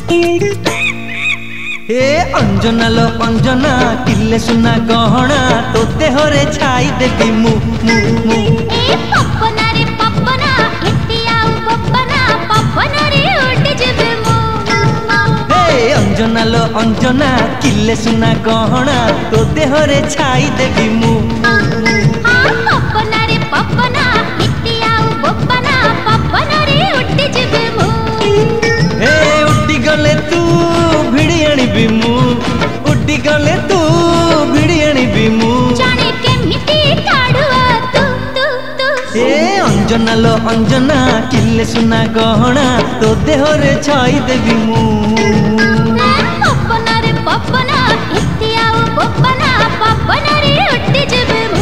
ए अंजना लो अंजना किले सुना गहना तो देहरे छाई देवी मु मु मु ए पपना रे पपना एती आउ पपना पपना रे उड़ जिबे मु ए अंजना लो अंजना किले सुना गहना तो देहरे छाई देवी मु हां पपना रे पपना एती आउ पपना पपना रे उड़ जिबे मु ए उड्डी गले तू भिड़ी आनिबी मु उड्डी गले तू भिड़ी आनिबी मु जाने केमिति काढुआ तू तू तू ए अंजना लो अंजना किले सुना गहना तो देहरे छाई देवी मु पपना रे पपना एती आउ पपना पपना रे उड़ जिबे मु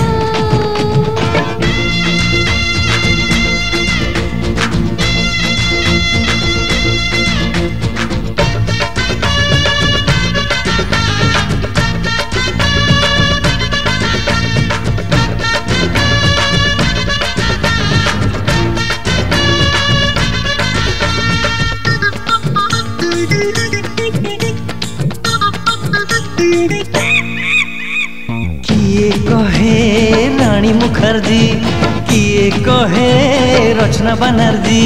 किए कहे रानी मुखर्जी किए कहे रचना बनर्जी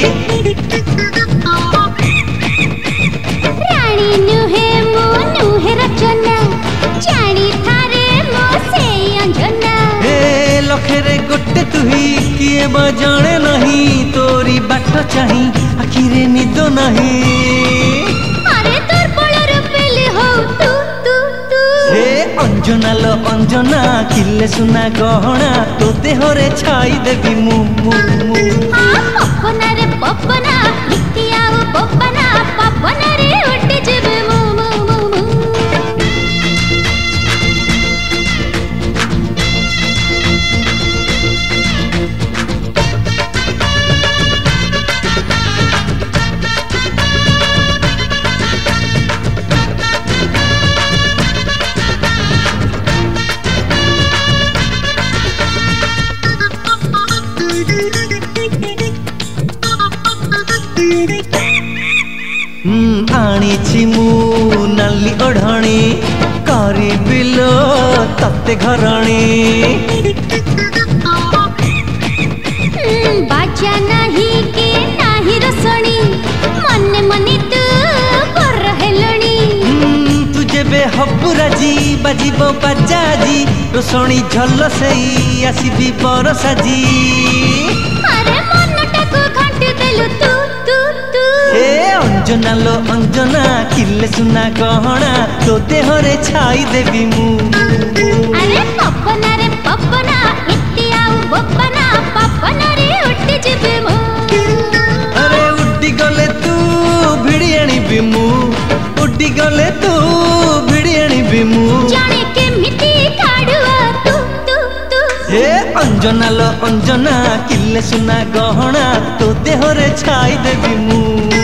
रानी नुहे मो नुहे रचना जानी थारे मो से अंजना ए लखेरे गोटे तुही किए बा जाने नहीं तोरी बाट चाही आखिरे निद नहीं अरे तोर बळर पेले हो तू तू तू ए अंजना लो अंजना किले सुना गहना तो देहरे छाई देवी मु मु मु हां पपना रे पपना इति आउ पपना पपना रे उड़ जिबे मु मु मु आनी मु नाली ओढ़णी करी बिलो तते घरणी बाजा नहीं के नाही रसणी मने मने तू कर हेलणी तुझे बे हबु राजी बाजीबो बाजाजी रोसणी झल सेई आसीबी बरसाजी अरे मनटा को घंट देलु तू तू तू ए अंजना लो अंजना किले सुना गहना तो देहरे छाई देवी मु अरे पपना रे पपना इति आउ पपना पपना रे उड़ जिबे मु अरे उड्डी गले तू भिड़ी आनिबी मु उड्डी गले तू भिड़ी आनिबी मु जाने केमिति काढुआ तू तू तू ए अंजना लो अंजना किले सुना गहना तो देहरे छाई देवी मु।